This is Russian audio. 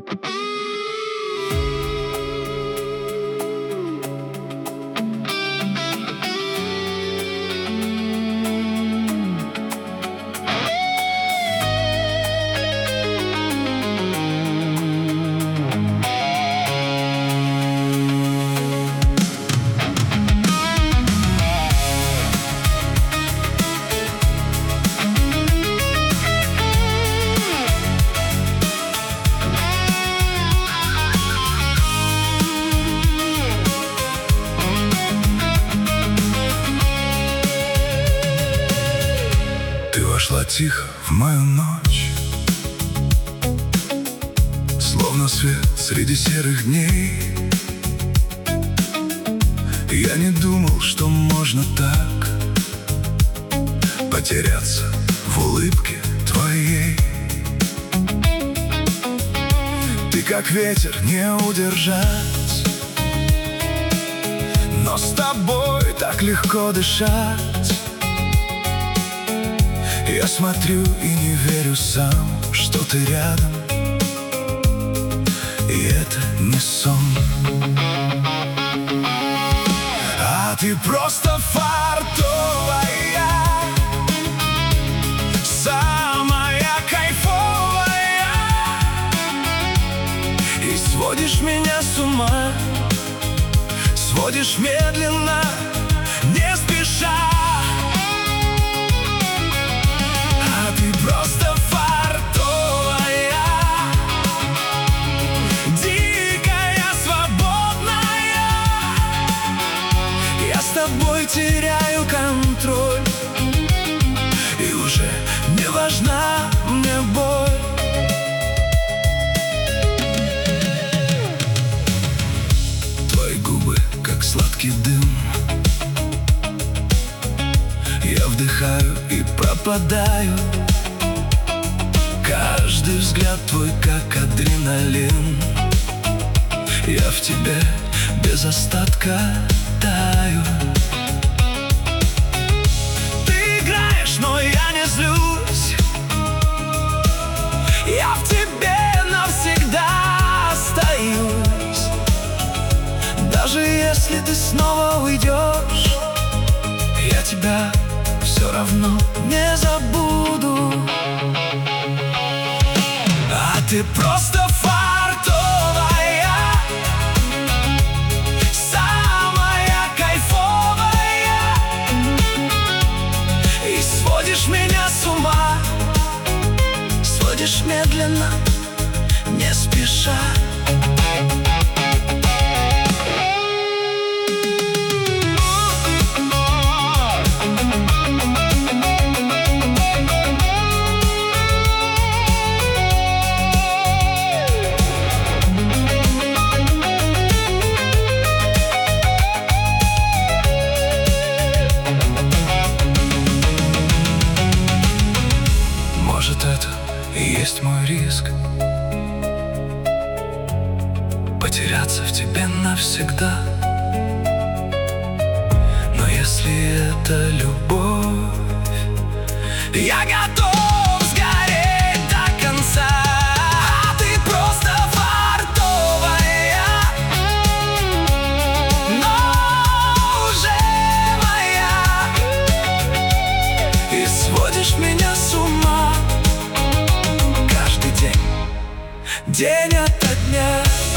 Вошла тихо в мою ночь, словно свет среди серых дней. Я не думал, что можно так потеряться в улыбке твоей. Ты как ветер, не удержать, но с тобой так легко дышать. Я смотрю и не верю сам, что ты рядом, и это не сон. А ты просто фартовая, самая кайфовая, и сводишь меня с ума, сводишь медленно, не спеша. Просто фартовая, дикая, свободная. Я с тобой теряю контроль, и уже не важна мне боль. Твои губы, как сладкий дым, я вдыхаю и пропадаю. Каждый взгляд твой, как адреналин. Я в тебе без остатка таю. Ты играешь, но я не злюсь. Я в тебе навсегда остаюсь. Даже если ты снова уйдешь, я тебя все равно не забуду. А ты просто фартовая, самая кайфовая, и сводишь меня с ума, сводишь медленно, не спеша. Может, это и есть мой риск — потеряться в тебе навсегда. Но если это любовь, я готов сгореть до конца. А ты просто фартовая, но уже моя, и сводишь меня с ума. День ото дня.